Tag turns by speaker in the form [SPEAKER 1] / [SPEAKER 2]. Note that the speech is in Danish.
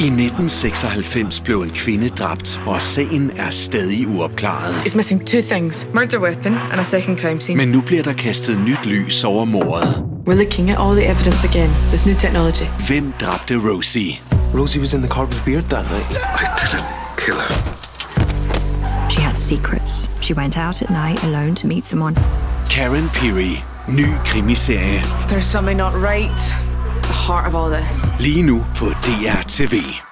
[SPEAKER 1] I 1996 blev en kvinde dræbt, og sagen er stadig uopklaret.
[SPEAKER 2] It's missing two things. Murder weapon and a second crime scene.
[SPEAKER 1] Men nu bliver der kastet nyt lys over mordet.
[SPEAKER 2] We're looking at all the evidence again with new technology.
[SPEAKER 1] Hvem dræbte Rosie?
[SPEAKER 3] Rosie was in the car with Beard that night.
[SPEAKER 4] I didn't kill her.
[SPEAKER 5] She had secrets. She went out at night alone to meet someone.
[SPEAKER 1] Karen Pirie. Ny krimiserie.
[SPEAKER 2] There's something not right. The heart of all this.
[SPEAKER 1] Lige nu på DR TV.